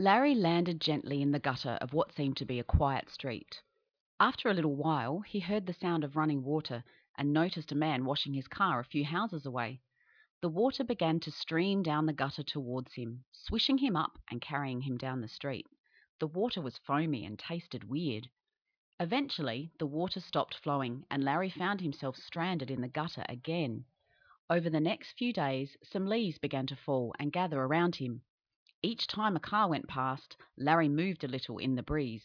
Larry landed gently in the gutter of what seemed to be a quiet street. After a little while, he heard the sound of running water and noticed a man washing his car a few houses away. The water began to stream down the gutter towards him, swishing him up and carrying him down the street. The water was foamy and tasted weird. Eventually, the water stopped flowing, and Larry found himself stranded in the gutter again. Over the next few days, some leaves began to fall and gather around him. Each time a car went past, Larry moved a little in the breeze.